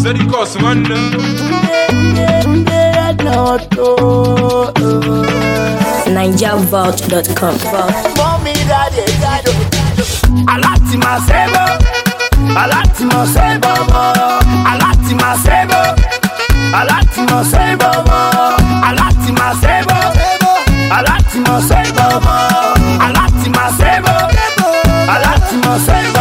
Sedicos, man. NigerVault.com. Mommy, daddy, daddy. Alatima sebo, Alatima sebo, Alatima sebo, Alatima sebo, Alatima sebo, Alatima sebo, Alatima sebo, Alatima sebo.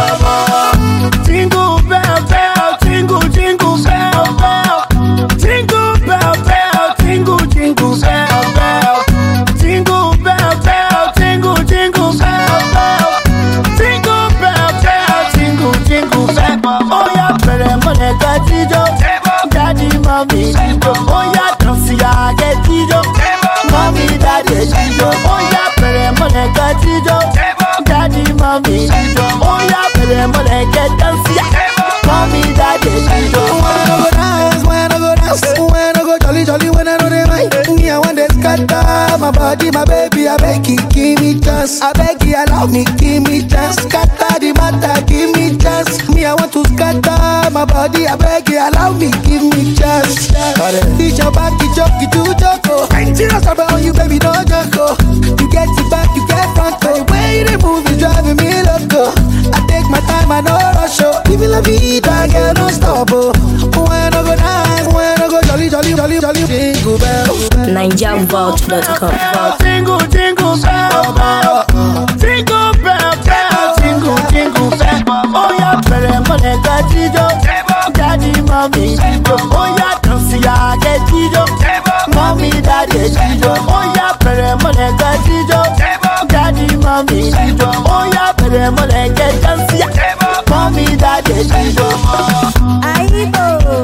Jingle bell bell, jingle jingle bell bell, jingle bell bell, jingle jingle bell bell, jingle bell bell, jingle jingle bell bell, jingle bell bell, jingle jingle bell. Oh yeah, pere mone katijo, daddy mommy jijo. Oh yeah, dance ya get jijo, mommy daddy jijo. Oh yeah, pere mone katijo, daddy mommy jijo. Oh yeah, pere mone get dance ya, mommy daddy jijo. When I go dance, when I go jolly jolly, when I know they mind. Me I want to scatter my body, my baby. I beg you, give me chance. I beg you, allow me, give me chance. Scatter the matter, give me chance. Me I want to scatter my body. I beg you, allow me, give me chance. It's your back, it's your joko. I'm serious about you, baby, no joko. You get it back, you get front. The way they move is driving me loco. I take my time, I know rush. Even la vida, girl, don't stop. When I go dance, when I go jolly, jolly, jolly, jolly, jingle bell. NigerVault.com. Jingle, jingle bell, bell. Jingle bell, bell. Jingle, jingle bell. Oh yeah, pere mone katijo, daddy, mommy jijo. Oh yeah, dance ya get jijo, mommy, daddy jijo. Oh yeah, pere mone katijo, daddy, mommy jijo. Oh yeah, pere mone get dance ya, mommy, daddy jijo. Aibo,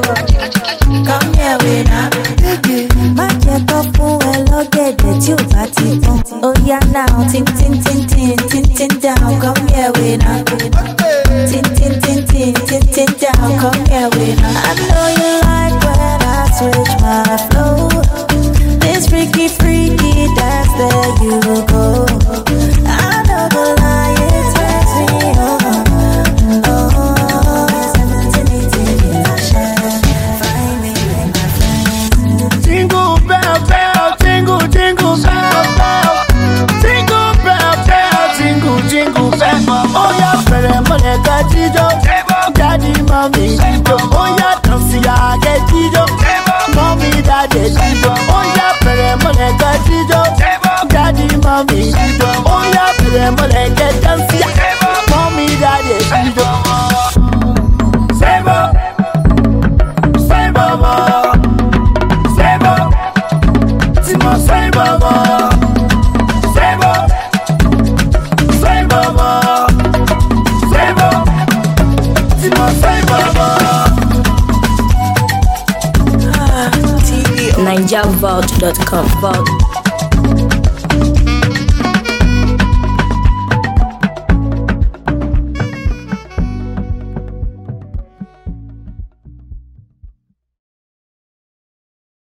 come here with now. Má jẹ́ kó fún ẹ lọ́gẹ̀dẹ̀ tí ò bá ti tán. Oh yeah now, tin tin tin tin tin tin down, come here with now. Tin tin tin tin tin tin down, come here with now. I know you like when I switch my flow. This freaky freaky dance, there you go. I know the lie, it turns me on. Jingle bell bell, jingle jingle bell bell, jingle bell bell, jingle jingle bell. Oh yeah, pere mone katijo, daddy mommy jijo. Oh yeah, dance ya get jijo, mommy daddy jijo. Oh yeah, pere mone katijo, daddy mommy jijo. Oh yeah, pere mone get dance ya, mommy daddy jijo. Sebo, sebo mo. Timo say baba, sebo, say baba, sebo, Timo say baba. NigerVault.com.